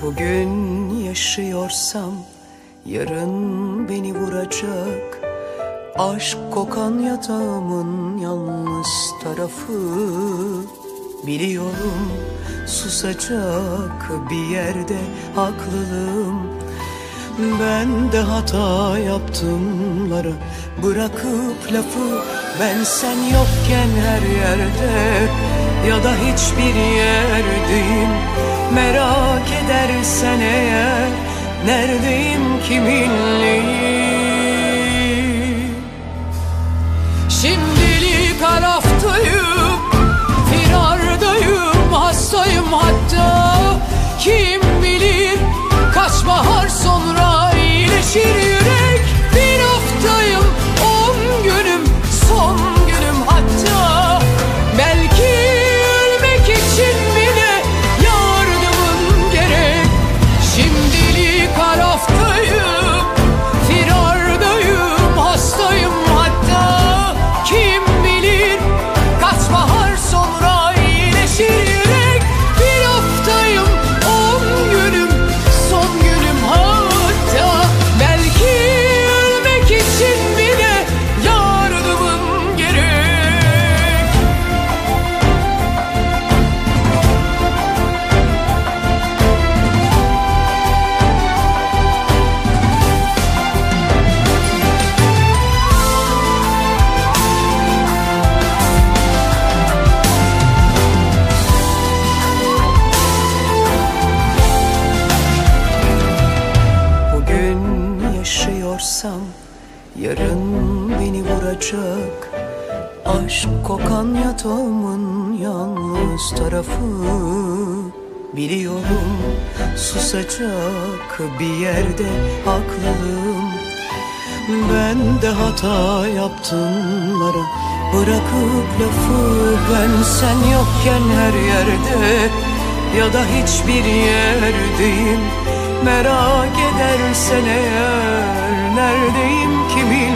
Bugün yaşıyorsam yarın beni vuracak. Aşk kokan yatağımın yalnız tarafı. Biliyorum susacak bir yerde haklılığım. Ben de hata yaptımlara bırakıp lafı. Ben sen yokken her yerde ya da hiçbir yerdeyim. Merak edersen eğer neredeyim, kiminleyim? Şimdilik araftayım, firardayım, hastayım hatta. Kim bilir kaç bahar sonra iyileşir yürek. Bir haftayım, 10 günüm, son günüm hatta. Belki ölmek için bile yardımın gerek. Şimdilik araftayım, firardayım, hastayım hatta. Kim bilir kaç bahar sonra iyileşir yürek. Bir haftayım, 10 günüm, son günüm hatta. Belki ölmek için bile yardımın gerek. Bugün yaşıyorsam yarın beni vuracak. Aşk kokan yatağımın yalnız tarafı. Biliyorum susacak bir yerde haklılığım. Ben de hata yaptımlara bırakıp lafı. Ben sen yokken her yerde ya da hiçbir yerdeyim. Merak edersen eğer neredeyim, kimin